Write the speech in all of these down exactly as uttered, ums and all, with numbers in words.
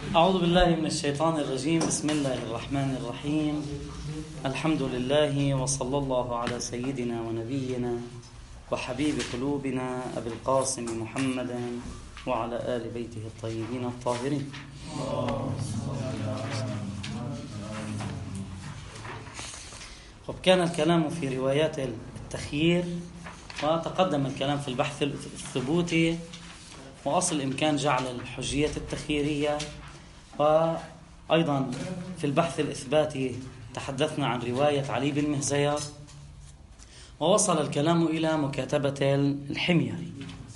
أعوذ بالله من الشيطان الرجيم. بسم الله الرحمن الرحيم. الحمد لله وصلى الله على سيدنا ونبينا وحبيب قلوبنا أبي القاسم محمد وعلى آل بيته الطيبين الطاهرين. وكان الكلام في روايات التخيير، وتقدم الكلام في البحث الثبوتي وأصل إمكان جعل الحجية التخييرية، وأيضا في البحث الإثباتي تحدثنا عن رواية علي بن مهزيار، ووصل الكلام إلى مكاتبة الحميري.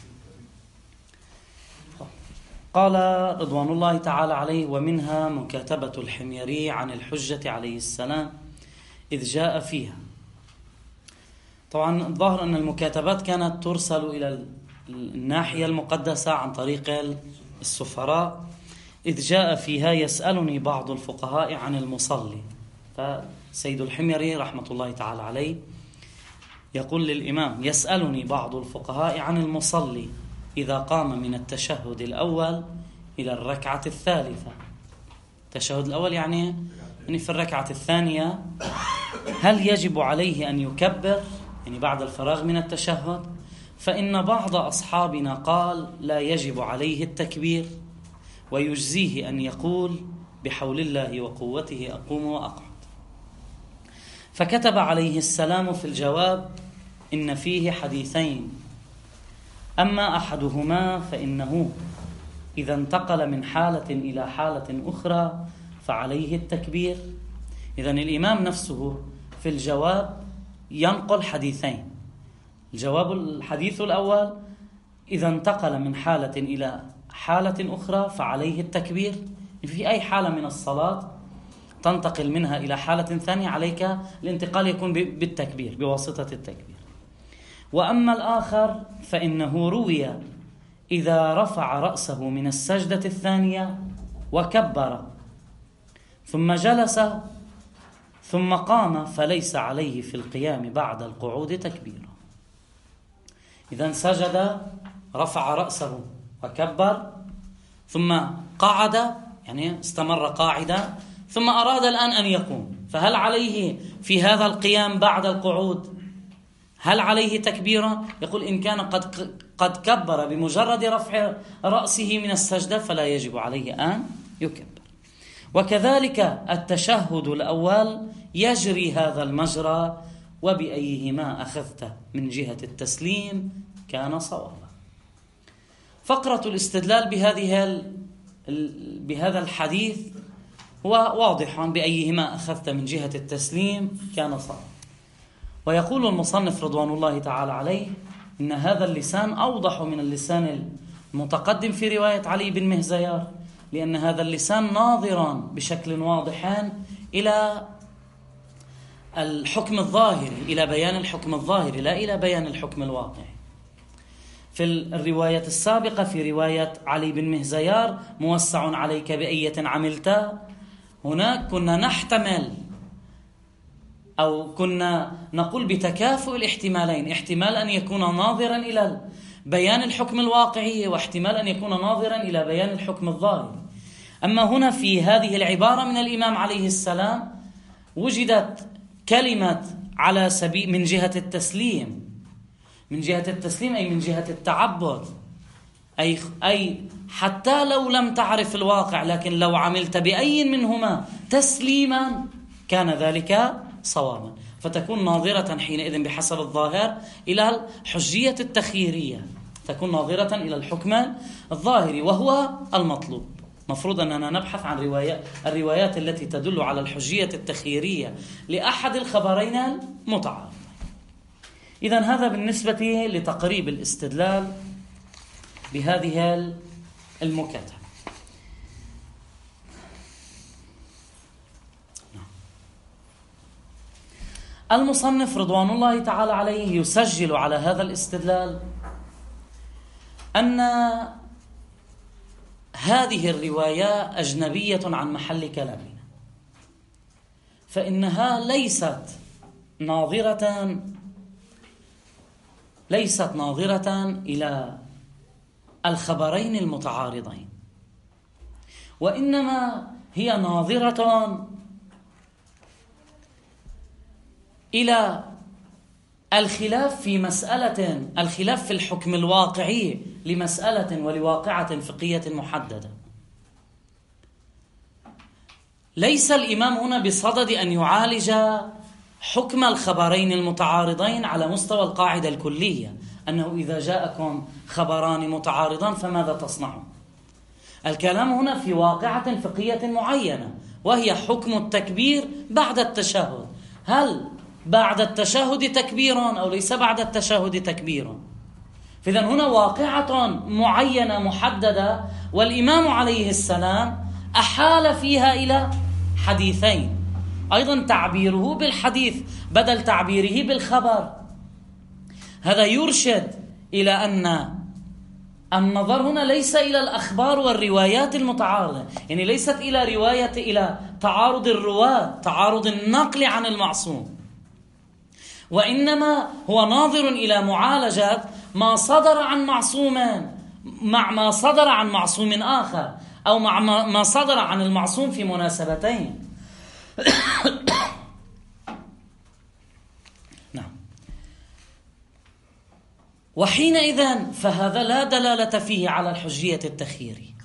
قال رضوان الله تعالى عليه: ومنها مكاتبة الحميري عن الحجة عليه السلام إذ جاء فيها. طبعا الظاهر أن المكاتبات كانت ترسل إلى الناحية المقدسة عن طريق السفراء. إذ جاء فيها يسألني بعض الفقهاء عن المصلي. فسيد الحميري رحمة الله تعالى عليه يقول للإمام: يسألني بعض الفقهاء عن المصلي إذا قام من التشهد الأول إلى الركعة الثالثة. التشهد الأول يعني يعني في الركعة الثانية هل يجب عليه أن يكبر يعني بعد الفراغ من التشهد؟ فإن بعض أصحابنا قال لا يجب عليه التكبير، ويجزيه أن يقول بحول الله وقوته أقوم وأقعد. فكتب عليه السلام في الجواب: إن فيه حديثين، أما أحدهما فإنه إذا انتقل من حالة إلى حالة أخرى فعليه التكبير. إذن الإمام نفسه في الجواب ينقل حديثين. الجواب الحديث الأول: إذا انتقل من حالة إلى حالة أخرى فعليه التكبير. في أي حالة من الصلاة تنتقل منها إلى حالة ثانية عليك الانتقال يكون بالتكبير، بواسطة التكبير. وأما الآخر فإنه روي إذا رفع رأسه من السجدة الثانية وكبر ثم جلس ثم قام فليس عليه في القيام بعد القعود تكبير. إذن سجد، رفع رأسه وكبر، ثم قعد يعني استمر قاعدا، ثم أراد الآن أن يقوم، فهل عليه في هذا القيام بعد القعود هل عليه تكبيرا؟ يقول: إن كان قد قد كبر بمجرد رفع رأسه من السجدة فلا يجب عليه أن يكبر. وكذلك التشهد الأول يجري هذا المجرى، وبأيهما أخذت من جهة التسليم كان صوابا. فقرة الاستدلال بهذه بهذا الحديث هو واضح: بأيهما أخذت من جهة التسليم كان صوابا. ويقول المصنف رضوان الله تعالى عليه: إن هذا اللسان أوضح من اللسان المتقدم في رواية علي بن مهزيار، لأن هذا اللسان ناظرا بشكل واضح إلى الحكم الظاهري، إلى بيان الحكم الظاهري لا إلى بيان الحكم الواقعي. في الرواية السابقة في رواية علي بن مهزيار موسع عليك بأية عملت، هناك كنا نحتمل أو كنا نقول بتكافؤ الاحتمالين: احتمال أن يكون ناظرا إلى بيان الحكم الواقعي، واحتمال أن يكون ناظرا إلى بيان الحكم الظاهري. أما هنا في هذه العبارة من الإمام عليه السلام وجدت كلمة على سبيل من جهة التسليم، من جهة التسليم أي من جهة التعبد، أي أي حتى لو لم تعرف الواقع، لكن لو عملت بأي منهما تسليما كان ذلك صوابا، فتكون ناظرة حينئذ بحسب الظاهر إلى الحجية التخييرية، تكون ناظرة إلى الحكم الظاهري وهو المطلوب. مفروض أننا نبحث عن روايات الروايات التي تدل على الحجية التخييرية لأحد الخبرين المتعارضين. إذن هذا بالنسبة لتقريب الاستدلال بهذه المكاتبة. المصنف رضوان الله تعالى عليه يسجل على هذا الاستدلال أن هذه الرواية أجنبية عن محل كلامنا، فإنها ليست ناظرة ليست ناظرة إلى الخبرين المتعارضين، وإنما هي ناظرة إلى الخلاف في مسألة، الخلاف في الحكم الواقعي لمسألة ولواقعة فقهية محددة. ليس الإمام هنا بصدد أن يعالج حكم الخبرين المتعارضين على مستوى القاعدة الكلية، أنه إذا جاءكم خبران متعارضان فماذا تصنعون؟ الكلام هنا في واقعة فقهية معينة، وهي حكم التكبير بعد التشهد. هل بعد التشهد تكبير أو ليس بعد التشهد تكبير؟ فإذن هنا واقعة معينة محددة، والإمام عليه السلام أحال فيها إلى حديثين. أيضا تعبيره بالحديث بدل تعبيره بالخبر، هذا يرشد إلى أن النظر هنا ليس إلى الأخبار والروايات المتعارضة، يعني ليست إلى رواية إلى تعارض الرواة، تعارض النقل عن المعصوم، وإنما هو ناظر إلى معالجة ما صدر عن معصوم مع ما صدر عن معصوم آخر، أو مع ما صدر عن المعصوم في مناسبتين. نعم. وحينئذ فهذا لا دلالة فيه على الحجية التخييرية.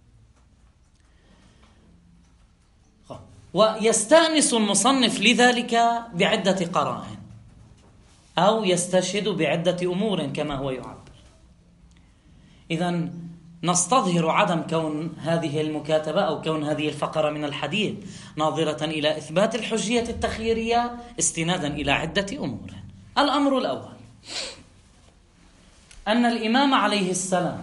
ويستأنس المصنف لذلك بعدة قرائن، أو يستشهد بعدة أمور كما هو يعبر. إذن نستظهر عدم كون هذه المكاتبة أو كون هذه الفقرة من الحديث ناظرة إلى إثبات الحجية التخييرية استنادا إلى عدة أمور. الأمر الأول أن الإمام عليه السلام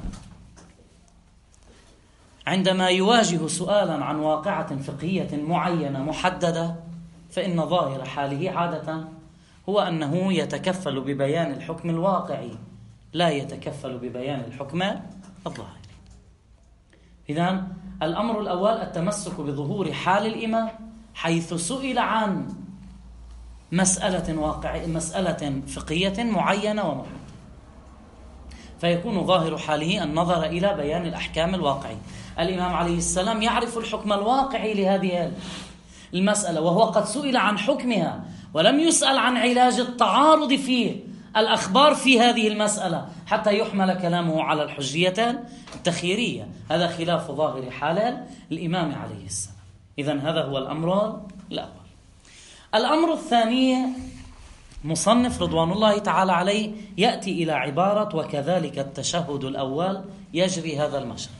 عندما يواجه سؤالا عن واقعة فقهية معينة محددة، فإن ظاهر حاله عادة هو أنه يتكفل ببيان الحكم الواقعي، لا يتكفل ببيان الحكم الظاهري. إذن الأمر الأول التمسك بظهور حال الإمام حيث سئل عن مسألة واقعية، مسألة فقهية معينة ومحددة، فيكون ظاهر حاله النظر إلى بيان الأحكام الواقعية. الإمام عليه السلام يعرف الحكم الواقعي لهذه المسألة، وهو قد سئل عن حكمها ولم يسأل عن علاج التعارض في الأخبار في هذه المسألة حتى يحمل كلامه على الحجية التخييرية. هذا خلاف ظاهر حال الإمام عليه السلام. إذن هذا هو الأمر الأول. الأمر الثاني، مصنف رضوان الله تعالى عليه يأتي إلى عبارة وكذلك التشهد الأول يجري هذا المجرى.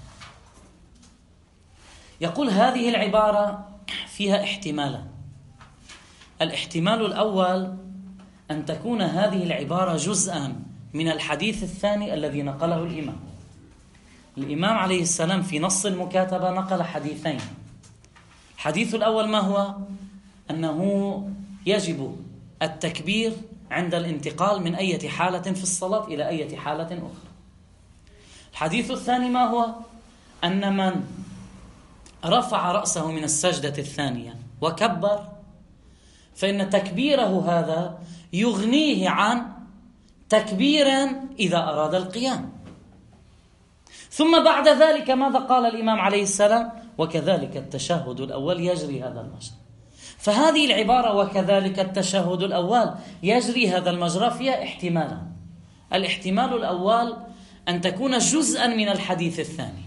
يقول هذه العبارة فيها احتمالا. الاحتمال الأول أن تكون هذه العبارة جزءا من الحديث الثاني الذي نقله الإمام. الإمام عليه السلام في نص المكاتبة نقل حديثين. الحديث الأول ما هو؟ أنه يجب التكبير عند الانتقال من أي حالة في الصلاة إلى أي حالة أخرى. الحديث الثاني ما هو؟ أن من رفع رأسه من السجدة الثانية وكبر فإن تكبيره هذا يغنيه عن تكبيرا إذا أراد القيام. ثم بعد ذلك ماذا قال الإمام عليه السلام؟ وكذلك التشهد الأول يجري هذا المجرى. فهذه العبارة وكذلك التشهد الأول يجري هذا المجرى فيها احتمالا. الاحتمال الأول أن تكون جزءا من الحديث الثاني،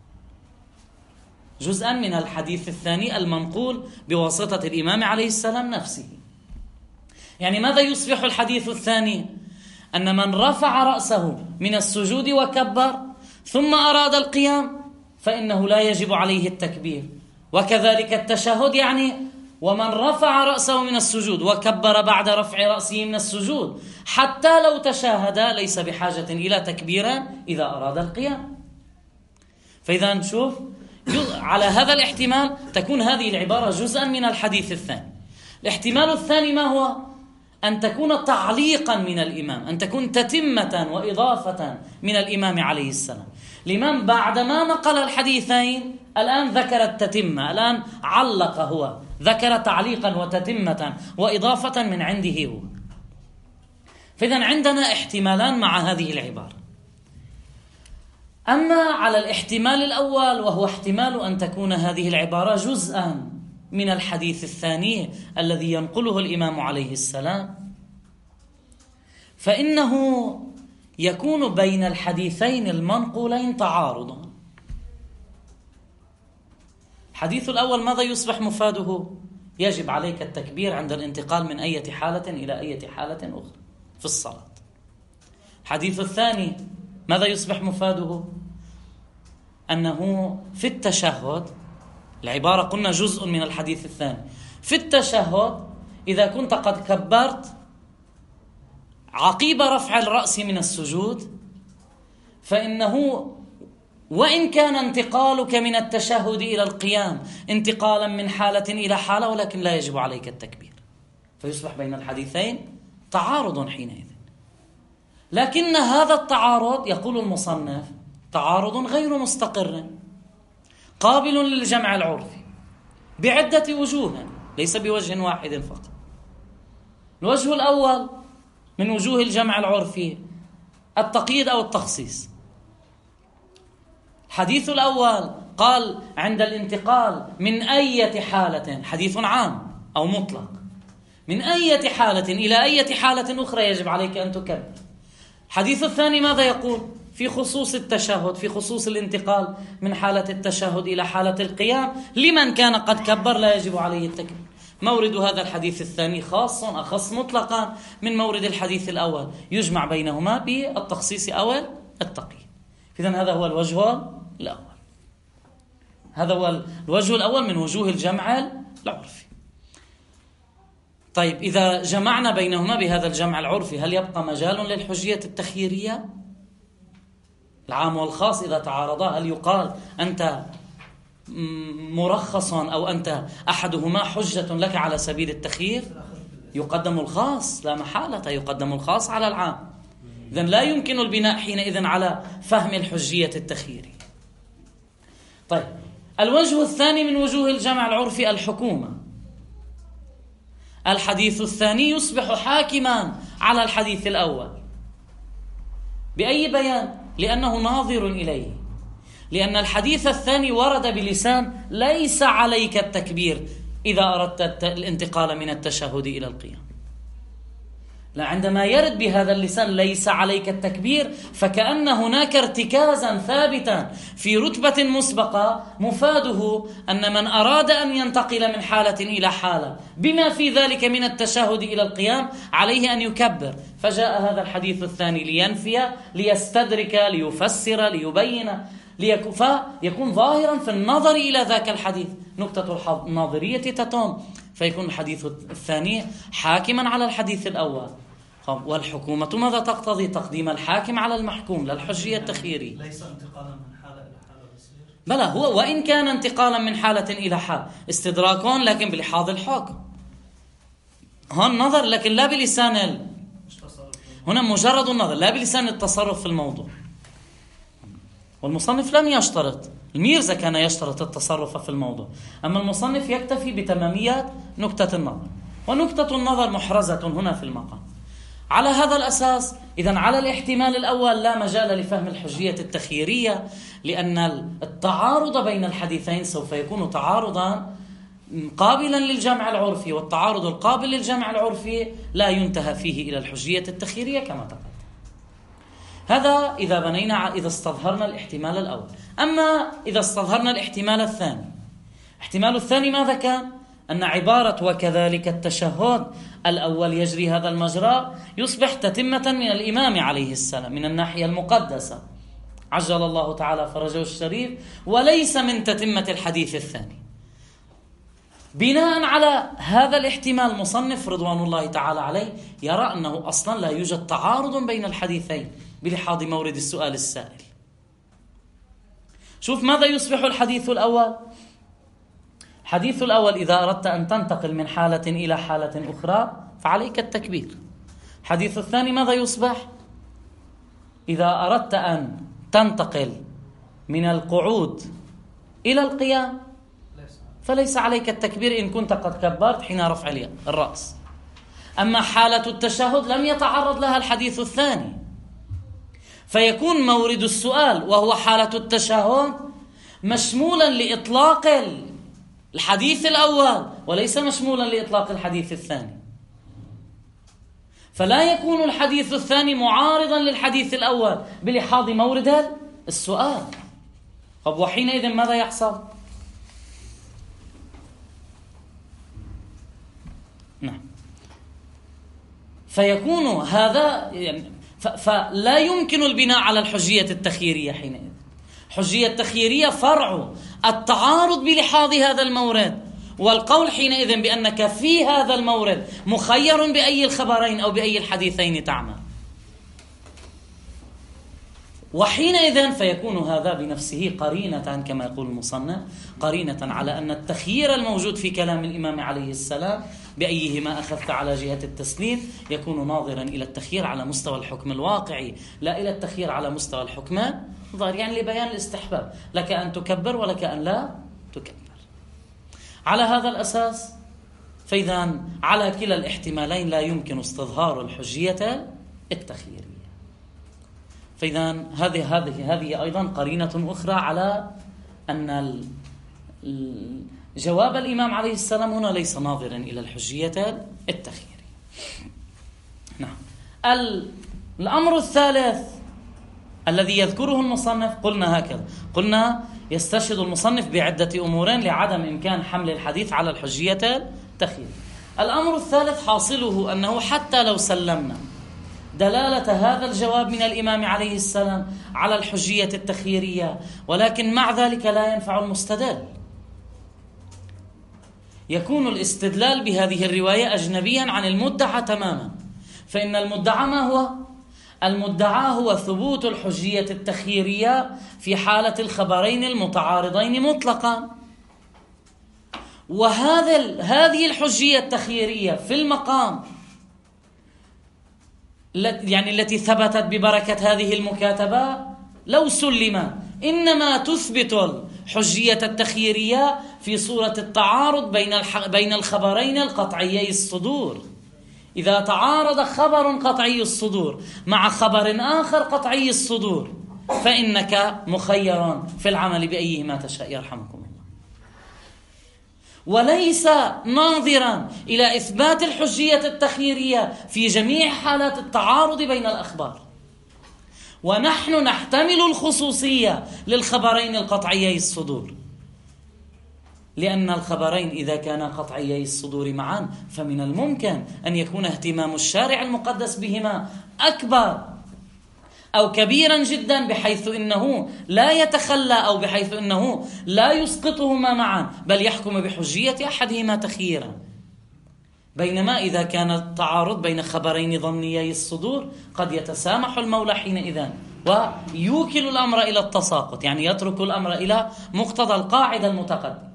جزءا من الحديث الثاني المنقول بواسطة الإمام عليه السلام نفسه. يعني ماذا يصبح الحديث الثاني؟ أن من رفع رأسه من السجود وكبر ثم أراد القيام فإنه لا يجب عليه التكبير. وكذلك التشهد، يعني ومن رفع رأسه من السجود وكبر بعد رفع رأسه من السجود حتى لو تشاهد ليس بحاجة إلى تكبير إذا أراد القيام. فإذا نشوف على هذا الاحتمال تكون هذه العبارة جزءا من الحديث الثاني. الاحتمال الثاني ما هو؟ أن تكون تعليقا من الإمام، أن تكون تتمة وإضافة من الإمام عليه السلام. الإمام بعدما نقل الحديثين الآن ذكر التتمة، الآن علق، هو ذكر تعليقا وتتمة وإضافة من عنده هو. فإذا عندنا احتمالان مع هذه العبارة. أما على الاحتمال الأول، وهو احتمال أن تكون هذه العبارة جزءا من الحديث الثاني الذي ينقله الإمام عليه السلام، فإنه يكون بين الحديثين المنقولين تعارض. الحديث الأول ماذا يصبح مفاده؟ يجب عليك التكبير عند الانتقال من أي حالة إلى أي حالة أخرى في الصلاة. الحديث الثاني ماذا يصبح مفاده؟ أنه في التشهد، العبارة قلنا جزء من الحديث الثاني، في التشهد إذا كنت قد كبرت عقيب رفع الرأس من السجود، فإنه وإن كان انتقالك من التشهد إلى القيام انتقالا من حالة إلى حالة، ولكن لا يجب عليك التكبير، فيصبح بين الحديثين تعارض حينئذ. لكن هذا التعارض يقول المصنف تعارض غير مستقر قابل للجمع العرفي بعدة وجوه، ليس بوجه واحد فقط. الوجه الأول من وجوه الجمع العرفي التقييد أو التخصيص. الحديث الأول قال عند الانتقال من أي حالة، حديث عام أو مطلق، من أي حالة إلى أي حالة أخرى يجب عليك أن تكبر. الحديث الثاني ماذا يقول؟ في خصوص التشهد، في خصوص الانتقال من حالة التشهد إلى حالة القيام، لمن كان قد كبر لا يجب عليه التكبير. مورد هذا الحديث الثاني خاص أخص مطلقا من مورد الحديث الأول، يجمع بينهما بالتخصيص أو التقييد. إذن هذا هو الوجه الأول، هذا هو الوجه الأول من وجوه الجمع العرفي. طيب إذا جمعنا بينهما بهذا الجمع العرفي، هل يبقى مجال للحجية التخييرية؟ العام والخاص إذا تعارضا، هل يقال أنت مرخص أو أنت أحدهما حجة لك على سبيل التخيير؟ يقدم الخاص لا محالة، يقدم الخاص على العام. إذن لا يمكن البناء حينئذ على فهم الحجية التخييرية. طيب الوجه الثاني من وجوه الجمع العرفي الحكومة. الحديث الثاني يصبح حاكما على الحديث الأول بأي بيان؟ لأنه ناظر إليه، لأن الحديث الثاني ورد بلسان ليس عليك التكبير إذا أردت الانتقال من التشهد إلى القيام. لا، عندما يرد بهذا اللسان ليس عليك التكبير، فكأن هناك ارتكازا ثابتا في رتبة مسبقة مفاده أن من أراد أن ينتقل من حالة إلى حالة بما في ذلك من التشهد إلى القيام عليه أن يكبر. فجاء هذا الحديث الثاني لينفي، ليستدرك، ليفسر، ليبين، فيكون ظاهرا في النظر إلى ذاك الحديث. نقطة الناظرية تتم، فيكون الحديث الثاني حاكما على الحديث الأول. والحكومة ماذا تقتضي؟ تقديم الحاكم على المحكوم، لا الحجية التخييرية. ليس انتقالا من حالة إلى حالة بصير. بلى، هو وإن كان انتقالا من حالة إلى حال استدراكون، لكن بلحاظ الحكم. هون نظر لكن لا بلسان ال... هنا مجرد النظر لا بلسان التصرف في الموضوع. والمصنف لم يشترط، الميرزا كان يشترط التصرف في الموضوع، أما المصنف يكتفي بتماميات نكتة النظر، ونكتة النظر محرزة هنا في المقام. على هذا الأساس إذن على الاحتمال الأول لا مجال لفهم الحجية التخييرية، لأن التعارض بين الحديثين سوف يكون تعارضا قابلا للجمع العرفي، والتعارض القابل للجمع العرفي لا ينتهى فيه إلى الحجية التخييرية كما تقدم. هذا إذا بنينا إذا استظهرنا الاحتمال الأول. أما إذا استظهرنا الاحتمال الثاني، الاحتمال الثاني ماذا كان؟ أن عبارة وكذلك التشهد الأول يجري هذا المجرى يصبح تتمة من الإمام عليه السلام من الناحية المقدسة عجل الله تعالى فرجه الشريف، وليس من تتمة الحديث الثاني. بناء على هذا الاحتمال مصنف رضوان الله تعالى عليه يرى أنه أصلا لا يوجد تعارض بين الحديثين بلحاظ مورد السؤال السائل. شوف ماذا يصبح الحديث الأول. الحديث الأول إذا أردت أن تنتقل من حالة إلى حالة أخرى فعليك التكبير. الحديث الثاني ماذا يصبح؟ إذا أردت أن تنتقل من القعود إلى القيام فليس عليك التكبير إن كنت قد كبرت حين رفع الرأس. أما حالة التشهد لم يتعرض لها الحديث الثاني، فيكون مورد السؤال وهو حالة التشهد مشمولا لإطلاق الحديث الأول وليس مشمولا لإطلاق الحديث الثاني، فلا يكون الحديث الثاني معارضا للحديث الأول بلحاظ مورد السؤال. طب وحينئذ ماذا يحصل؟ نعم، فيكون هذا يعني فلا يمكن البناء على الحجية التخييرية. حينئذ حجية التخييرية فرع التعارض بلحاظ هذا المورد، والقول حينئذ بأنك في هذا المورد مخير بأي الخبرين أو بأي الحديثين تعمل. وحينئذ فيكون هذا بنفسه قرينة كما يقول المصنف، قرينة على أن التخيير الموجود في كلام الإمام عليه السلام بأيهما أخذت على جهة التسليم يكون ناظرا إلى التخيير على مستوى الحكم الواقعي لا إلى التخيير على مستوى الحكم ظاهر، يعني لبيان الاستحباب، لك أن تكبر ولك أن لا تكبر. على هذا الأساس فإذا على كلا الاحتمالين لا يمكن استظهار الحجية التخييرية. فإذا هذه هذه هذه أيضا قرينة أخرى على أن جواب الإمام عليه السلام هنا ليس ناظرا إلى الحجية التخييرية. نعم. الأمر الثالث الذي يذكره المصنف قلنا هكذا، قلنا يستشهد المصنف بعدة أمور لعدم إمكان حمل الحديث على الحجية التخييرية. الأمر الثالث حاصله أنه حتى لو سلمنا دلالة هذا الجواب من الإمام عليه السلام على الحجية التخييرية، ولكن مع ذلك لا ينفع المستدل، يكون الاستدلال بهذه الرواية أجنبيا عن المدعى تماما. فإن المدعى ما هو؟ المدعى هو ثبوت الحجية التخييرية في حالة الخبرين المتعارضين مطلقا، وهذا هذه الحجية التخييرية في المقام يعني التي ثبتت ببركة هذه المكاتبة لو سلم إنما تثبت الحجية التخييرية في صورة التعارض بين بين الخبرين القطعيي الصدور. إذا تعارض خبر قطعي الصدور مع خبر آخر قطعي الصدور فإنك مخير في العمل بأيهما تشاء يرحمكم الله، وليس ناظرا إلى إثبات الحجية التخييرية في جميع حالات التعارض بين الأخبار. ونحن نحتمل الخصوصية للخبرين القطعيي الصدور، لأن الخبرين إذا كانا قطعيي الصدور معا فمن الممكن أن يكون اهتمام الشارع المقدس بهما أكبر أو كبيرا جدا بحيث إنه لا يتخلى أو بحيث إنه لا يسقطهما معا بل يحكم بحجية أحدهما تخييرا. بينما إذا كان التعارض بين خبرين ظنيي الصدور قد يتسامح المولى حينئذ ويوكل الأمر إلى التساقط، يعني يترك الأمر إلى مقتضى القاعدة المتقدمة.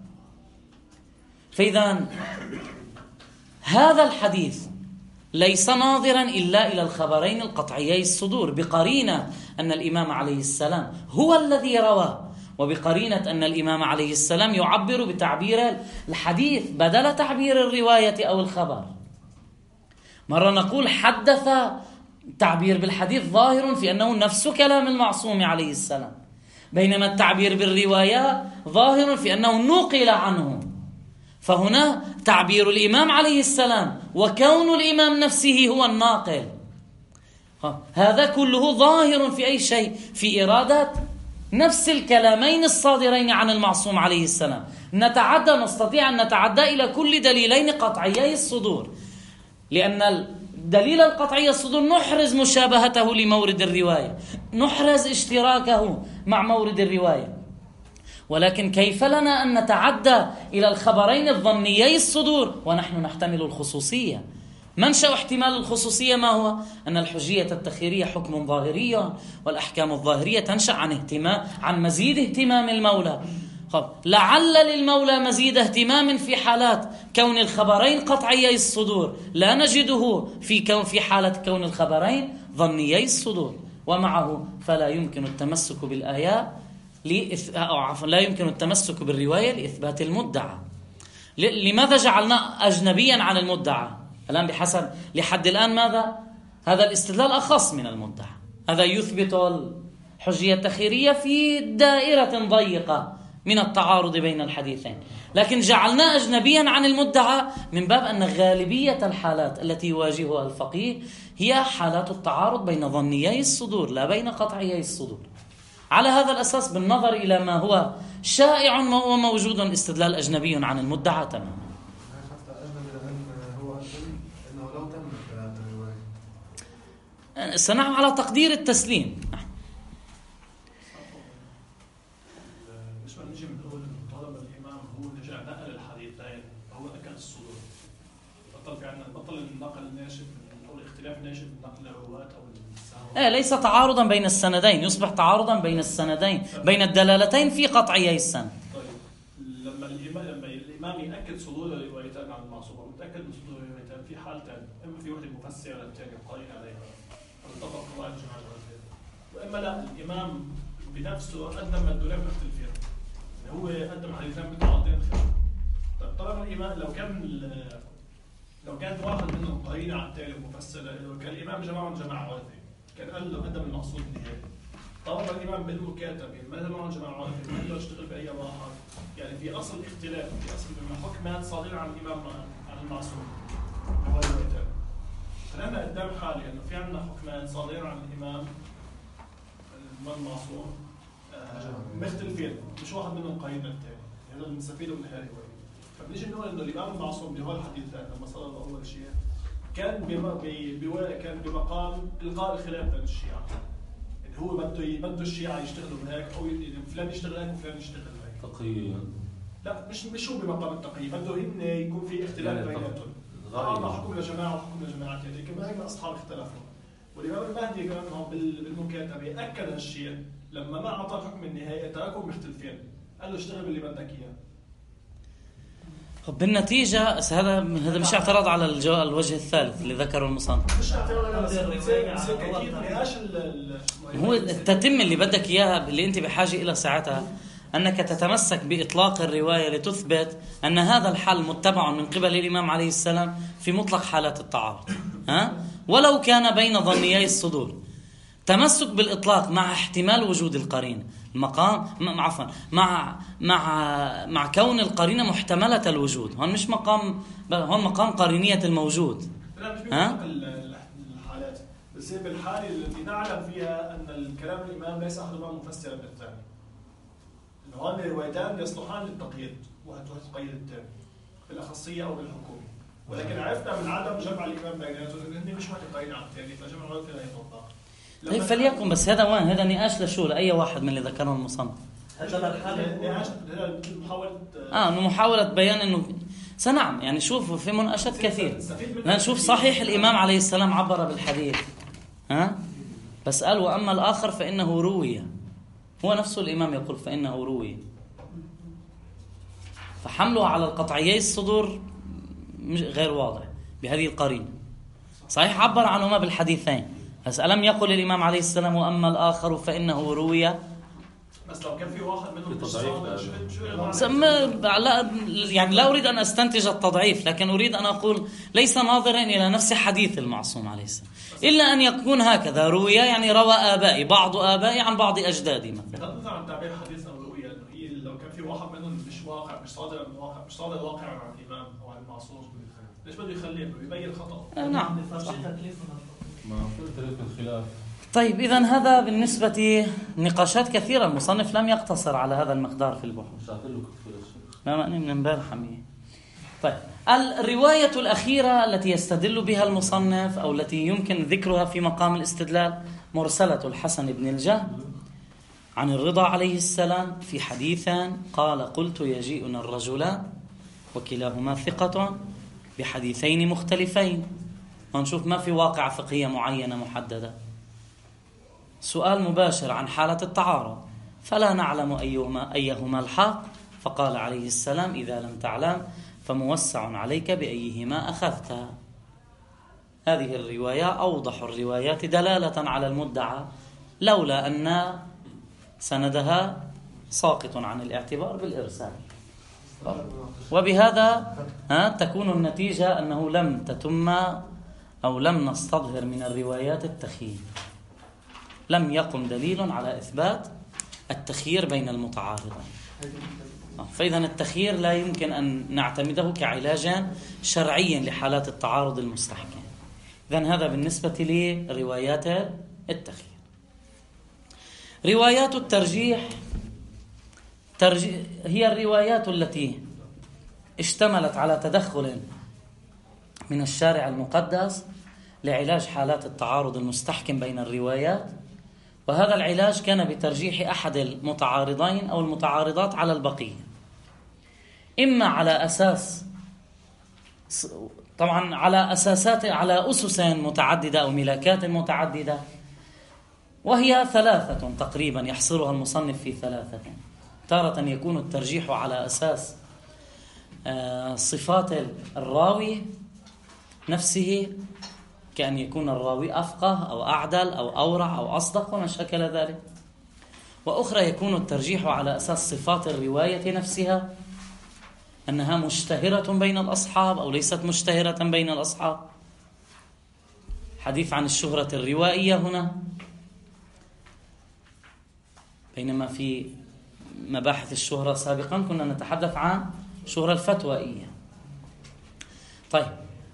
فإذا هذا الحديث ليس ناظرا إلا إلى الخبرين القطعيي الصدور بقرينة أن الإمام عليه السلام هو الذي روى، وبقرينة أن الإمام عليه السلام يعبر بتعبير الحديث بدل تعبير الرواية أو الخبر. مرة نقول حدث، تعبير بالحديث ظاهر في أنه نفس كلام المعصوم عليه السلام، بينما التعبير بالرواية ظاهر في أنه نقل عنه. فهنا تعبير الإمام عليه السلام وكون الإمام نفسه هو الناقل، هذا كله ظاهر في أي شيء؟ في إرادة نفس الكلامين الصادرين عن المعصوم عليه السلام. نتعدى نستطيع أن نتعدى إلى كل دليلين قطعيي الصدور، لأن الدليل القطعي الصدور نحرز مشابهته لمورد الرواية، نحرز اشتراكه مع مورد الرواية. ولكن كيف لنا أن نتعدى إلى الخبرين الظنيي الصدور ونحن نحتمل الخصوصية؟ منشأ احتمال الخصوصية ما هو؟ أن الحجية التخييرية حكم ظاهري، والأحكام الظاهرية تنشأ عن اهتمام عن مزيد اهتمام المولى. طب لعل للمولى مزيد اهتمام في حالات كون الخبرين قطعيي الصدور لا نجده في كون في حالة كون الخبرين ظنيي الصدور، ومعه فلا يمكن التمسك بالآيات لإث... أو عفوا لا يمكن التمسك بالرواية لإثبات المدعى. ل... لماذا جعلنا أجنبيا عن المدعى؟ الآن بحسب لحد الآن ماذا؟ هذا الاستدلال أخص من المدعى. هذا يثبت الحجية التخييرية في دائرة ضيقة من التعارض بين الحديثين، لكن جعلناه أجنبيا عن المدعى من باب أن غالبية الحالات التي يواجهها الفقيه هي حالات التعارض بين ظنيي الصدور لا بين قطعيي الصدور. على هذا الأساس بالنظر إلى ما هو شائع وموجود استدلال أجنبي عن المدعى تماما. سنعم على تقدير التسليم. بالنسبة نجي بنقول طالما الإمام هو اللي جاء نقل الحديثين هو أكل الصدور، بطل في عندنا بطل النقل ناشئ أو الاختلاف ناشئ من نقل الرواة أو السهو. إيه ليس تعارضا بين السندين، يصبح تعارضا بين السندين بين الدلالتين في قطعيي السند. طيب لما الإمام لما الإمام يأكد صدور الروايتين عن المعصوم أو يتأكد من صدور الروايتين في حالتين، إما في وحدة مفسرة للثانية قائل عليها طبق قواعد الجماعة الغربية، وإما لا الإمام بنفسه قدم الدولاب مختلفين، يعني هو قدم حديثين متعارضين خلاف. طيب طالما الإمام لو كان لو كانت واحد منهم قرينة على التالي مفسرة، لو كان الإمام جماعة جماعة غربية كان قال له قدم المقصود النهائي. طالما الإمام بالمكاتبة ما جماعة جماعة غربية قال له اشتغل بأي واحد، يعني في أصل اختلاف في أصل من حكمات صادرة عن الإمام عن المعصوم. فنحن قدام حالي انه في عندنا حكمان صادرين عن الامام المعصوم مختلفين، مش واحد منهم قريب من الثاني، هذا اللي بنستفيده من هذه الروايه. فبنيجي نقول انه الامام المعصوم بهول الحديثين لما صار اول شيء كان بما كان بمقام القاء الخلاف بين الشيعه، يعني هو بده بده الشيعه يشتغلوا هيك او فلان يشتغل هيك وفلان يشتغل هيك تقييا. لا مش مش هو بمقام التقييم، بده هن يكون في اختلاف بيناتهم. أعطى حكم لجماعة وحكم لجماعة يعني كما هيك أصحاب اختلفوا. والإمام المهدي كان بالمكاتبة أكد هالشيء لما ما أعطى الحكم النهائي تركوا مختلفين، قال له اشتغل باللي بدك إياه. طب بالنتيجة هذا هذا مش اعتراض على الجو... الوجه الثالث اللي ذكره المصنف. مش اعتراض على هو التتم اللي بدك إياها اللي أنت بحاجة إلى ساعتها أنك تتمسك بإطلاق الرواية لتثبت أن هذا الحل متبع من قبل الإمام عليه السلام في مطلق حالات التعارض، ها؟ ولو كان بين ظنيي الصدور. تمسك بالإطلاق مع احتمال وجود القرينة، المقام مع عفوا مع مع مع كون القرينة محتملة الوجود. هون مش مقام، هون مقام قرينية الموجود. لا مش بيطلق الحالات، بس بالحالة التي نعلم فيها أن الكلام الإمام ليس أحدهما مفسرا بالثاني. هون الروايتان يصلحان للتقييد، واحد واحد تقيد الثاني بالأخصية أو بالحكومة، ولكن عرفنا من عدم جمع الإمام بيناتهم إنه مش واحد تقيد عن الثاني، فجمع الروايات لا يطبق. طيب فليكن، بس هذا وين؟ هذا نقاش لشو؟ لأي واحد من اللي ذكرهم المصنف؟ هذا الحالة نقاش محاولة آه إنه محاولة بيان إنه سنعم يعني شوف في مناقشات كثير. نشوف صحيح الإمام عليه السلام عبر بالحديث، ها؟ بس قال وأما الآخر فإنه روي. هو نفسه الإمام يقول فإنه روي، فحمله على القطعيي الصدور غير واضح بهذه القرينة. صحيح عبر عنهما بالحديثين، بس ألم يقل الإمام عليه السلام وأما الآخر فإنه روي؟ بس لو كان في واحد منهم سم... لا يعني لا أريد أن أستنتج التضعيف، لكن أريد أن أقول ليس ناظرا إلى نفس حديث المعصوم عليه السلام، إلا أن يكون هكذا روي يعني روى آبائي بعض آبائي عن بعض أجدادي مثلا. بغض عن تعبير حديث أو رؤية، إنه هي لو كان في واحد منهم مش واقع مش صادر من واقع مش صادر واقع عن الإمام أو عن المعصوم، ليش بده يخليه؟ بده يبين خطأ. نعم. ما في تاريخ الخلاف. طيب إذن هذا بالنسبة نقاشات كثيرة، المصنف لم يقتصر على هذا المقدار في البحوث. لا ما من امبارح حميه. طيب الرواية الأخيرة التي يستدل بها المصنف أو التي يمكن ذكرها في مقام الاستدلال مرسلة الحسن بن الجهم عن الرضا عليه السلام في حديثان قال قلت يجيئنا الرجلان وكلاهما ثقة بحديثين مختلفين. ونشوف ما في واقع فقهية معينة محددة. سؤال مباشر عن حالة التعارض، فلا نعلم أيهما, أيهما الحق، فقال عليه السلام إذا لم تعلم فموسع عليك بأيهما أخذت. هذه الرواية أوضح الروايات دلالة على المدعى، لولا أن سندها ساقط عن الاعتبار بالإرسال. وبهذا تكون النتيجة أنه لم تتم أو لم نستظهر من الروايات التخييم. لم يقم دليل على إثبات التخيير بين المتعارضين. فإذا التخيير لا يمكن أن نعتمده كعلاج شرعي لحالات التعارض المستحكم. إذن هذا بالنسبة لروايات التخيير. روايات الترجيح ترجيح هي الروايات التي اشتملت على تدخل من الشارع المقدس لعلاج حالات التعارض المستحكم بين الروايات، وهذا العلاج كان بترجيح أحد المتعارضين أو المتعارضات على البقية، إما على أساس طبعا على أساسات على أسس متعددة أو ملاكات متعددة، وهي ثلاثة تقريبا يحصرها المصنف في ثلاثة. تارة يكون الترجيح على أساس صفات الراوي نفسه، كأن يكون الراوي أفقه أو أعدل أو أورع أو أصدق وما شكل ذلك. وأخرى يكون الترجيح على أساس صفات الرواية نفسها، أنها مشتهرة بين الأصحاب أو ليست مشتهرة بين الأصحاب. حديث عن الشهرة الروائية هنا، بينما في مباحث الشهرة سابقا كنا نتحدث عن شهرة الفتوائية. طيب،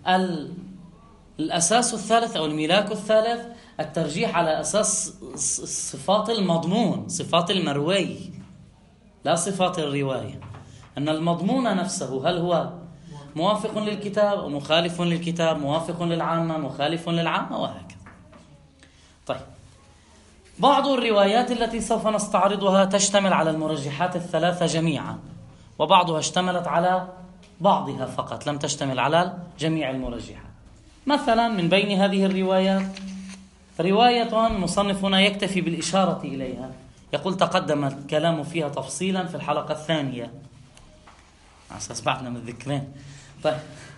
الأساس الثالث أو الملاك الثالث الترجيح على أساس صفات المضمون، صفات المروي، لا صفات الرواية. أن المضمون نفسه هل هو موافق للكتاب أو مخالف للكتاب، موافق للعامة مخالف للعامة، وهكذا. طيب، بعض الروايات التي سوف نستعرضها تشتمل على المرجحات الثلاثة جميعا، وبعضها اشتملت على بعضها فقط، لم تشتمل على جميع المرجحات. مثلا من بين هذه الروايات رواية مصنف هنا يكتفي بالإشارة إليها، يقول تقدم الكلام فيها تفصيلا في الحلقة الثانية، على أساس بعدنا متذكرين. طيب،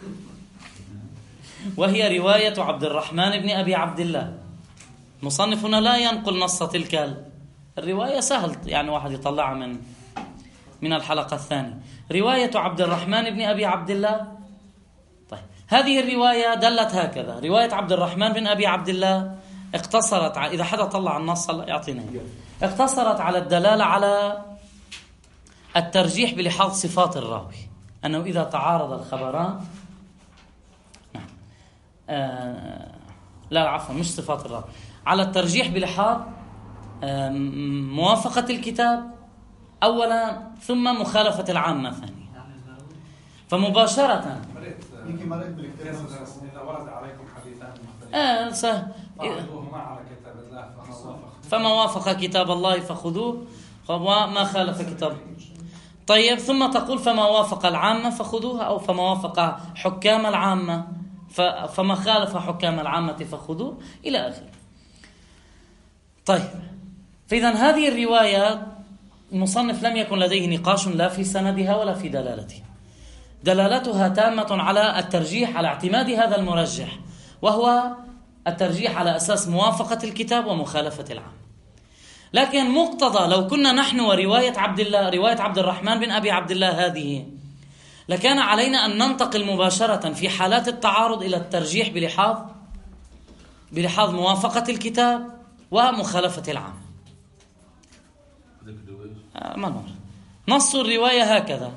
وهي رواية عبد الرحمن بن أبي عبد الله. مصنف هنا لا ينقل نص تلك الرواية، سهل يعني واحد يطلعها من من الحلقة الثانية. رواية عبد الرحمن بن أبي عبد الله. طيب، هذه الرواية دلت هكذا: رواية عبد الرحمن بن أبي عبد الله اقتصرت على، إذا حدا طلع النص الله يعطينا، اقتصرت على الدلالة على الترجيح بلحاظ صفات الراوي، أنه إذا تعارض الخبران نعم آه لا عفوا مش صفات الراوي، على الترجيح بلحاظ آه موافقة الكتاب أولا ثم مخالفة العامة ثانيا. فمباشرة إذا ورد عليكم حديثان آه فاعرضوهما على كتاب الله فما وافق كتاب الله فخذوه وما خالف كتاب. طيب، ثم تقول فما وافق العامة فخذوها، أو فما وافق حكام العامة فما خالف حكام العامة فخذوه، إلى آخره. طيب، فإذا هذه الرواية المصنف لم يكن لديه نقاش لا في سندها ولا في دلالتها، دلالتها تامة على الترجيح، على اعتماد هذا المرجح، وهو الترجيح على أساس موافقة الكتاب ومخالفة العامة. لكن مقتضى لو كنا نحن ورواية عبد الله رواية عبد الرحمن بن أبي عبد الله هذه، لكان علينا أن ننتقل مباشرة في حالات التعارض إلى الترجيح بلحاظ بلحاظ موافقة الكتاب ومخالفة العامة. آه ما نور نص الرواية هكذا: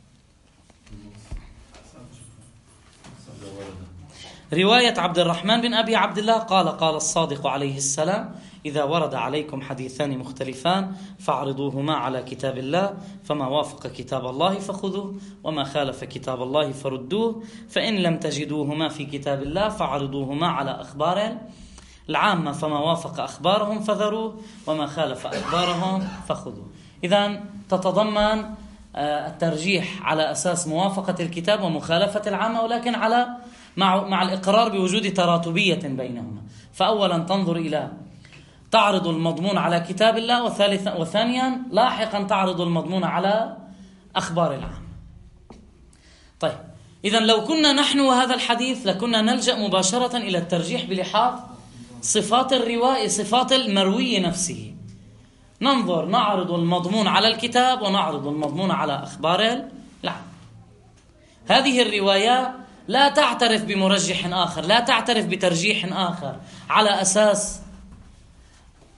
رواية عبد الرحمن بن أبي عبد الله قال قال الصادق عليه السلام: إذا ورد عليكم حديثان مختلفان فاعرضوهما على كتاب الله، فما وافق كتاب الله فخذوه وما خالف كتاب الله فردوه، فإن لم تجدوهما في كتاب الله فاعرضوهما على أخبار العامة، فما وافق أخبارهم فذروه وما خالف أخبارهم فخذوه. إذن تتضمن الترجيح على أساس موافقة الكتاب ومخالفة العامة، ولكن على مع مع الإقرار بوجود تراتبية بينهما. فأولا تنظر إلى تعرض المضمون على كتاب الله، وثالثا وثانيا لاحقا تعرض المضمون على أخبار العام. طيب، إذن لو كنا نحن وهذا الحديث لكنا نلجأ مباشرة إلى الترجيح بلحاظ صفات الرواية، صفات المروي نفسه. ننظر نعرض المضمون على الكتاب ونعرض المضمون على أخبار العام. هذه الرواية لا تعترف بمرجح آخر، لا تعترف بترجيح آخر على أساس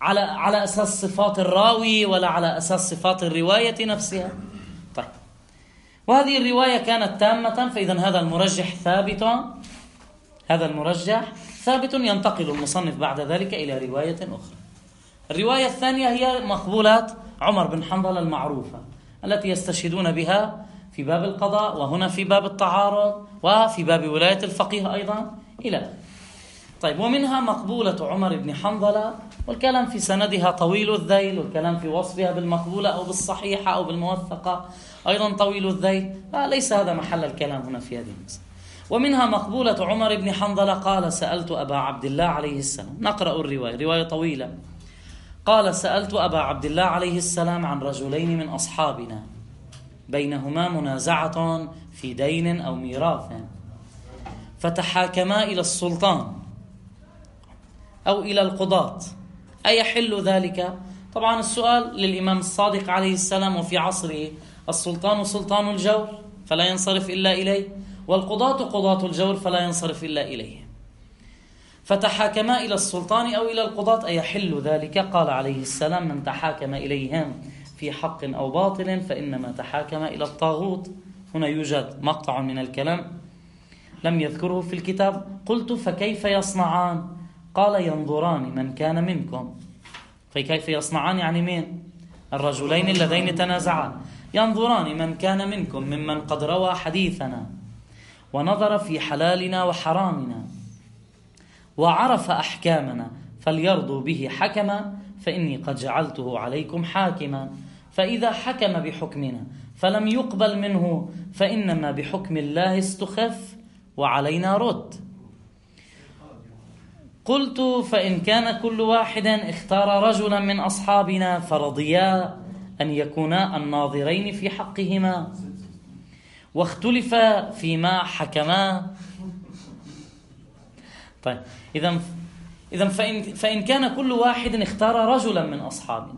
على على أساس صفات الراوي ولا على أساس صفات الرواية نفسها. طيب، وهذه الرواية كانت تامة، فإذا هذا المرجح ثابت، هذا المرجح ثابت. ينتقل المصنف بعد ذلك إلى رواية أخرى. الرواية الثانية هي مقبولات عمر بن حنظلة المعروفة التي يستشهدون بها في باب القضاء، وهنا في باب التعارض، وفي باب ولاية الفقيه أيضا إلى آخره. طيب، ومنها مقبولة عمر بن حنظلة، والكلام في سندها طويل الذيل، والكلام في وصفها بالمقبولة أو بالصحيحة أو بالموثقة أيضا طويل الذيل، ليس هذا محل الكلام هنا في هذه المسألة. ومنها مقبولة عمر بن حنظلة قال: سألت أبا عبد الله عليه السلام. نقرأ الرواية، رواية طويلة. قال: سألت أبا عبد الله عليه السلام عن رجلين من أصحابنا بينهما منازعة في دين أو ميراث، فتحاكما إلى السلطان أو إلى القضاة، أيحل ذلك؟ طبعا السؤال للإمام الصادق عليه السلام، وفي عصره السلطان سلطان الجور فلا ينصرف إلا إليه، والقضاة قضاة الجور فلا ينصرف إلا إليه. فتحاكما إلى السلطان أو إلى القضاة أيحل ذلك؟ قال عليه السلام: من تحاكم إليهم في حق أو باطل فإنما تحاكم إلى الطاغوت. هنا يوجد مقطع من الكلام لم يذكره في الكتاب. قلت: فكيف يصنعان؟ قال: ينظران من كان منكم. فكيف يصنعان يعني مين؟ الرجلين اللذين تنازعان. ينظران من كان منكم ممن قد روى حديثنا ونظر في حلالنا وحرامنا وعرف أحكامنا فليرضوا به حكما، فإني قد جعلته عليكم حاكما، فإذا حكم بحكمنا فلم يقبل منه فإنما بحكم الله استخف وعلينا رد. قلت: فإن كان كل واحد اختار رجلا من أصحابنا فرضيا أن يكونا الناظرين في حقهما واختلف فيما حكما. طيب، إذن إذن فإن فإن كان كل واحد اختار رجلا من أصحابنا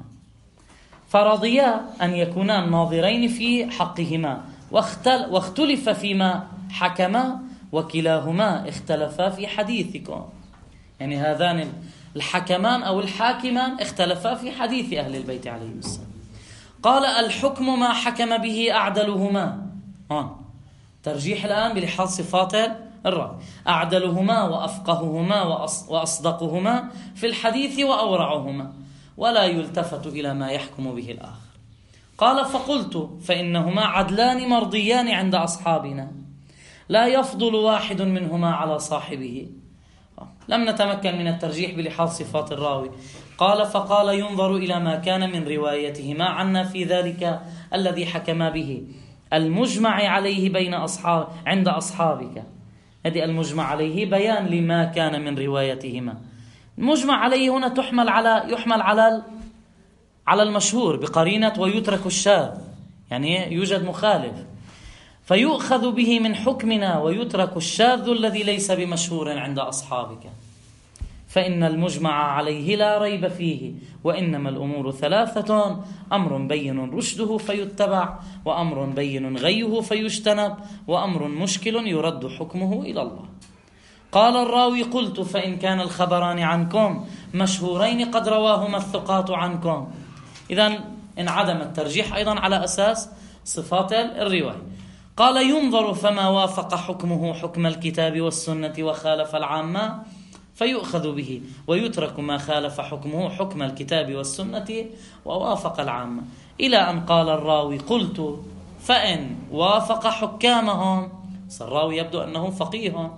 فرضيا أن يكونا الناظرين في حقهما واختل واختلف فيما حكما وكلاهما اختلفا في حديثكم. يعني هذان الحكمان أو الحاكمان اختلفا في حديث أهل البيت عليهم السلام. قال: الحكم ما حكم به أعدلهما. هون ترجيح الآن بلحاظ صفات الراوي. أعدلهما وأفقههما وأصدقهما في الحديث وأورعهما، ولا يلتفت إلى ما يحكم به الآخر. قال: فقلت: فإنهما عدلان مرضيان عند أصحابنا، لا يفضل واحد منهما على صاحبه. لم نتمكن من الترجيح بلحاظ صفات الراوي. قال: فقال: ينظر إلى ما كان من روايتهما عنا في ذلك الذي حكما به، المجمع عليه بين أصحاب عند أصحابك. هذه المجمع عليه بيان لما كان من روايتهما. المجمع عليه هنا تحمل على يحمل على على المشهور بقرينة ويترك الشاذ، يعني يوجد مخالف، فيؤخذ به من حكمنا ويترك الشاذ الذي ليس بمشهور عند أصحابك. فإن المجمع عليه لا ريب فيه، وإنما الأمور ثلاثة: أمر بين رشده فيتبع، وأمر بين غيه فيجتنب، وأمر مشكل يرد حكمه إلى الله. قال الراوي: قلت: فإن كان الخبران عنكم مشهورين قد رواهما الثقات عنكم. إذن انعدم الترجيح أيضا على أساس صفات الرواية. قال: ينظر فما وافق حكمه حكم الكتاب والسنة وخالف العامة فيؤخذ به، ويترك ما خالف حكمه حكم الكتاب والسنة ووافق العامة. إلى أن قال الراوي: قلت: فإن وافق حكامهم. الراوي يبدو أنه فقيه،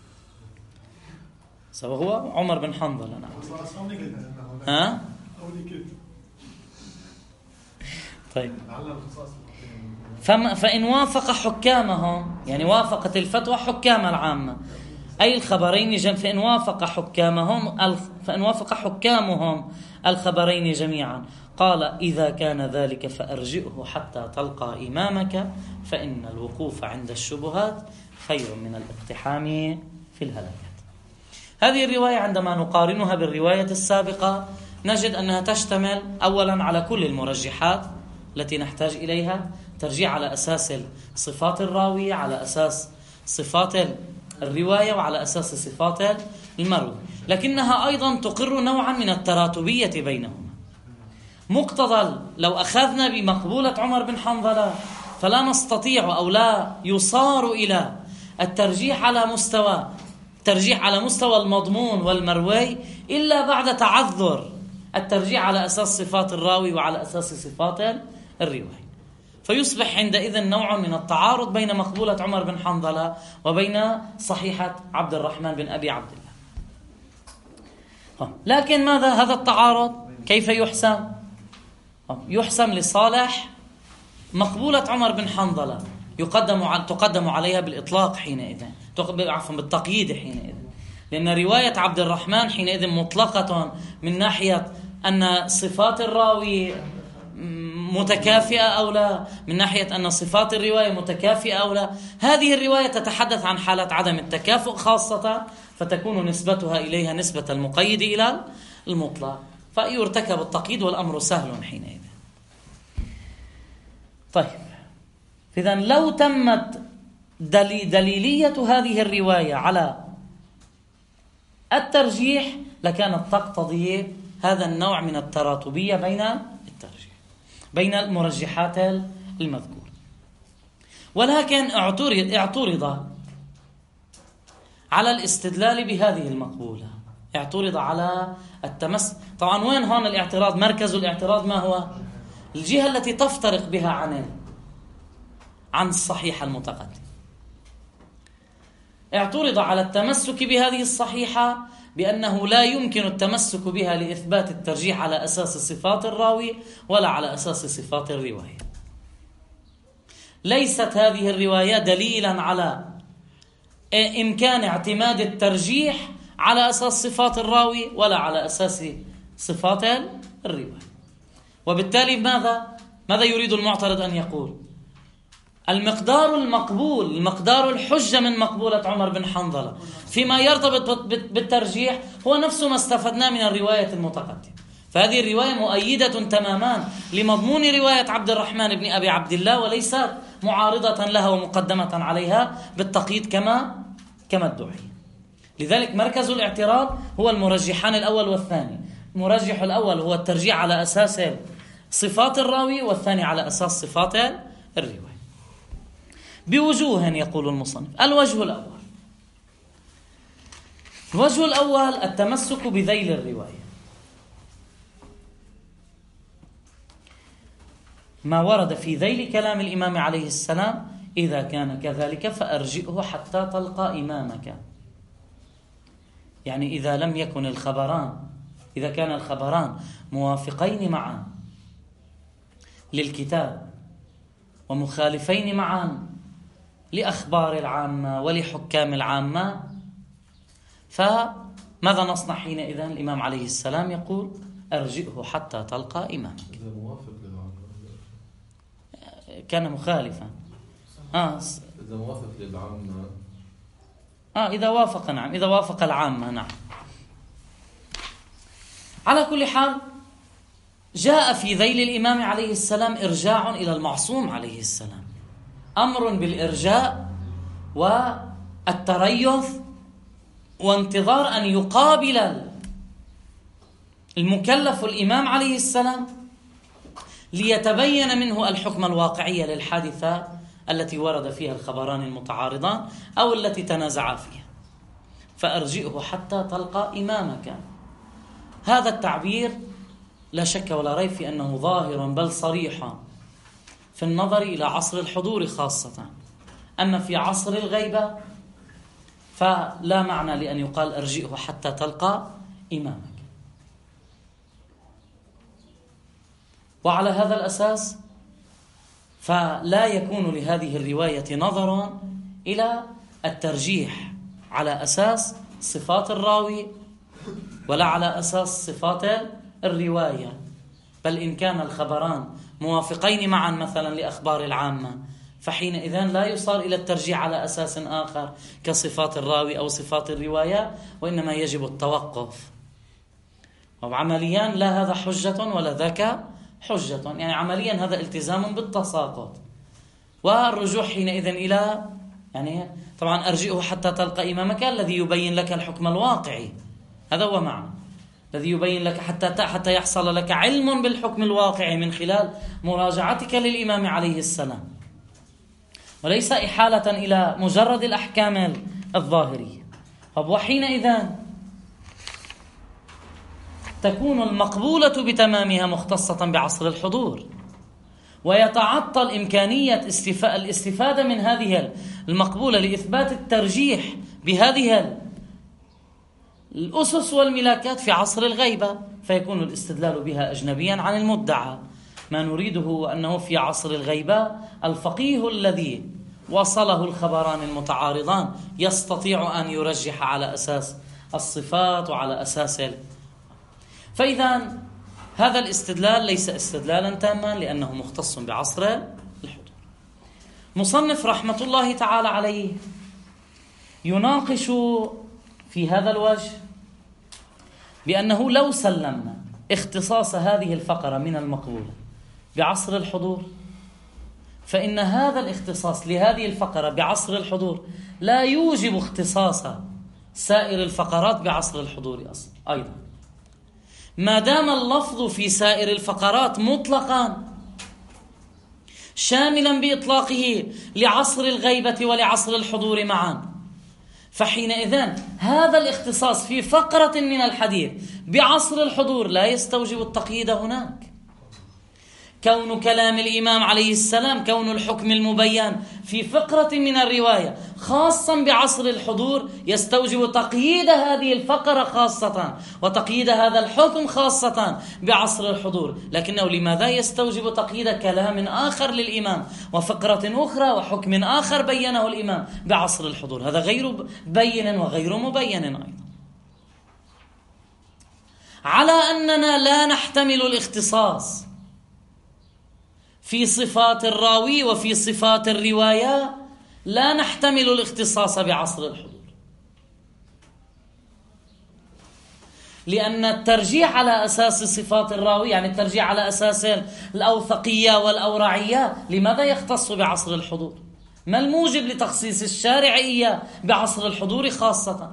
سوى عمر بن حنظلة. ها؟ طيب، فإن وافق حكامهم، يعني وافقت الفتوى حكام العامة، أي الخبرين جم فإن وافق حكامهم فإن وافق حكامهم الخبرين جميعا. قال: إذا كان ذلك فأرجئه حتى تلقى إمامك، فإن الوقوف عند الشبهات خير من الاقتحام في الهلاكات. هذه الرواية عندما نقارنها بالرواية السابقة نجد أنها تشتمل أولا على كل المرجحات التي نحتاج إليها، ترجيح على أساس صفات الراوي، على أساس صفات الرواية، وعلى أساس صفات المروي، لكنها أيضا تقر نوعا من التراتبية بينهما. مقتضى لو أخذنا بمقبولة عمر بن حنظلة فلا نستطيع أو لا يصار إلى الترجيح على مستوى الترجيح على مستوى المضمون والمروي إلا بعد تعذر الترجيح على أساس صفات الراوي وعلى أساس صفات الرواية، فيصبح عندئذ نوع من التعارض بين مقبولة عمر بن حنظلة وبين صحيحة عبد الرحمن بن أبي عبد الله. لكن ماذا هذا التعارض كيف يحسم؟ يحسم لصالح مقبولة عمر بن حنظلة، يقدم تقدم عليها بالإطلاق حينئذ، عفوا بالتقييد حينئذ، لأن رواية عبد الرحمن حينئذ مطلقة من ناحية أن صفات الراوي متكافئة أو لا، من ناحية أن صفات الرواية متكافئة أو لا. هذه الرواية تتحدث عن حالة عدم التكافؤ خاصة، فتكون نسبتها إليها نسبة المقيد إلى المطلق، فيرتكب التقييد والأمر سهل حينئذ. طيب، إذن لو تمت دليلية هذه الرواية على الترجيح لكانت تقتضي هذا النوع من التراتبية بين الترجيح بين المرجحات المذكورة. ولكن اعترض اعترض على الاستدلال بهذه المقبولة، اعترض على التمس. طبعا وين هون الاعتراض؟ مركز الاعتراض ما هو؟ الجهة التي تفترق بها عن عن الصحيحة المتقدمة. اعترض على التمسك بهذه الصحيحة بأنه لا يمكن التمسك بها لإثبات الترجيح على أساس صفات الراوي ولا على أساس صفات الرواية. ليست هذه الرواية دليلا على إمكان اعتماد الترجيح على أساس صفات الراوي ولا على أساس صفات الرواية. وبالتالي ماذا ماذا يريد المعترض أن يقول؟ المقدار المقبول، المقدار الحجة من مقبولة عمر بن حنظلة فيما يرتبط بالترجيح هو نفس ما استفدناه من الرواية المتقدمة. فهذه الرواية مؤيدة تماما لمضمون رواية عبد الرحمن بن أبي عبد الله، وليست معارضة لها ومقدمة عليها بالتقييد كما كما ادعي. لذلك مركز الاعتراض هو المرجحان الأول والثاني. المرجح الأول هو الترجيح على أساس صفات الراوي، والثاني على أساس صفات الرواية. بوجوه يقول المصنف. الوجه الأول الوجه الأول التمسك بذيل الرواية. ما ورد في ذيل كلام الإمام عليه السلام: إذا كان كذلك فأرجئه حتى تلقى إمامك. يعني إذا لم يكن الخبران إذا كان الخبران موافقين معا للكتاب ومخالفين معا لأخبار العامة ولحكام العامة، فماذا نصنع حينئذ؟ الإمام عليه السلام يقول: أرجئه حتى تلقى إمامك. إذا موافق للعامة كان مخالفا. آه إذا موافق للعامة آه إذا وافق نعم إذا وافق العامة نعم. على كل حال، جاء في ذيل الإمام عليه السلام إرجاع إلى المعصوم عليه السلام، أمر بالإرجاء والتريث وانتظار أن يقابل المكلف الإمام عليه السلام ليتبين منه الحكم الواقعي للحادثة التي ورد فيها الخبران المتعارضان أو التي تنازعا فيها. فأرجئه حتى تلقى إمامك. هذا التعبير لا شك ولا ريب في أنه ظاهر بل صريح في النظر إلى عصر الحضور خاصة. أما في عصر الغيبة فلا معنى لأن يقال أرجئه حتى تلقى إمامك. وعلى هذا الأساس فلا يكون لهذه الرواية نظر إلى الترجيح على أساس صفات الراوي ولا على أساس صفات الرواية، بل إن كان الخبران موافقين معا مثلا لأخبار العامة فحينئذ لا يصار إلى الترجيح على أساس آخر كصفات الراوي أو صفات الرواية، وإنما يجب التوقف. وعمليا لا هذا حجة ولا ذاك حجة، يعني عمليا هذا التزام بالتساقط، والرجوع حينئذ إلى يعني طبعا أرجئه حتى تلقى إمامك الذي يبين لك الحكم الواقعي، هذا هو معنى الذي يبين لك حتى حتى يحصل لك علم بالحكم الواقعي من خلال مراجعتك للإمام عليه السلام، وليس إحالة إلى مجرد الأحكام الظاهرية. طب وحينئذ تكون المقبولة بتمامها مختصة بعصر الحضور، ويتعطل إمكانية الاستفادة من هذه المقبولة لإثبات الترجيح بهذه الأسس والملاكات في عصر الغيبة، فيكون الاستدلال بها أجنبيا عن المدعى. ما نريده أنه في عصر الغيبة الفقيه الذي وصله الخبران المتعارضان يستطيع أن يرجح على أساس الصفات وعلى أساس ال... فإذا هذا الاستدلال ليس استدلالا تاما لأنه مختص بعصر الحضور. مصنف رحمة الله تعالى عليه يناقش في هذا الوجه بأنه لو سلمنا اختصاص هذه الفقرة من المقبولة بعصر الحضور، فإن هذا الاختصاص لهذه الفقرة بعصر الحضور لا يوجب اختصاص سائر الفقرات بعصر الحضور أصلا. أيضا ما دام اللفظ في سائر الفقرات مطلقا شاملا بإطلاقه لعصر الغيبة ولعصر الحضور معا، فحينئذ هذا الاختصاص في فقرة من الحديث بعصر الحضور لا يستوجب التقييد هناك. كون كلام الإمام عليه السلام، كون الحكم المبين في فقرة من الرواية خاصا بعصر الحضور يستوجب تقييد هذه الفقرة خاصة وتقييد هذا الحكم خاصة بعصر الحضور. لكنه لماذا يستوجب تقييد كلام آخر للإمام وفقرة أخرى وحكم آخر بينه الإمام بعصر الحضور؟ هذا غير بين وغير مبين أيضا. على أننا لا نحتمل الاختصاص في صفات الراوي وفي صفات الرواية، لا نحتمل الاختصاص بعصر الحضور، لأن الترجيح على أساس صفات الراوي يعني الترجيح على أساس الأوثقية والأورعية لماذا يختص بعصر الحضور؟ ما الموجب لتخصيص الشارعية بعصر الحضور خاصة؟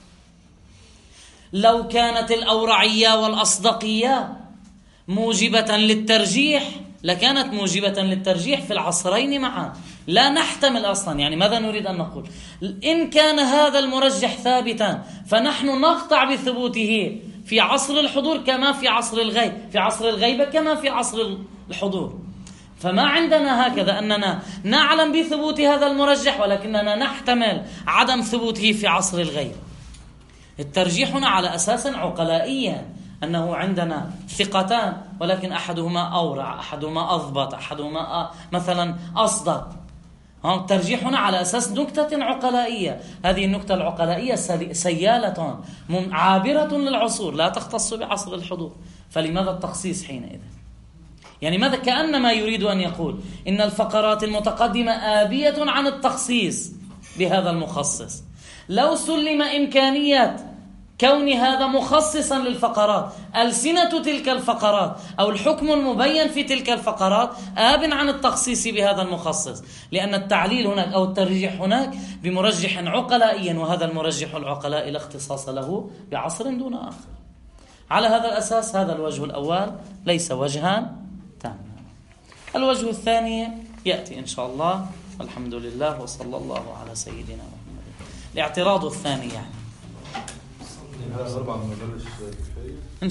لو كانت الأورعية والأصدقية موجبة للترجيح لكانت موجبة للترجيح في العصرين معا، لا نحتمل أصلا. يعني ماذا نريد أن نقول؟ إن كان هذا المرجح ثابتا فنحن نقطع بثبوته في عصر الحضور كما في عصر الغيب، في عصر الغيبة كما في عصر الحضور. فما عندنا هكذا أننا نعلم بثبوت هذا المرجح ولكننا نحتمل عدم ثبوته في عصر الغيب. الترجيح هنا على أساس عقلائي، أنه عندنا ثقتان ولكن أحدهما أورع، أحدهما أضبط، أحدهما مثلا أصدق. الترجيح هنا على أساس نكتة عقلائية، هذه النكتة العقلائية سيالة عابرة للعصور لا تختص بعصر الحضور، فلماذا التخصيص حينئذ؟ يعني ماذا؟ كأنما يريد أن يقول إن الفقرات المتقدمة آبية عن التخصيص بهذا المخصص. لو سلم إمكانية كون هذا مخصصا للفقرات، ألسنة تلك الفقرات أو الحكم المبين في تلك الفقرات آب عن التخصيص بهذا المخصص، لأن التعليل هناك أو الترجيح هناك بمرجح عقلائي، وهذا المرجح العقلائي لا اختصاص له بعصر دون آخر. على هذا الأساس هذا الوجه الأول ليس وجها تاما. الوجه الثاني يأتي إن شاء الله. الحمد لله وصلى الله على سيدنا محمد. الاعتراض الثاني يعني هذا أربعة من مدرس كفاية.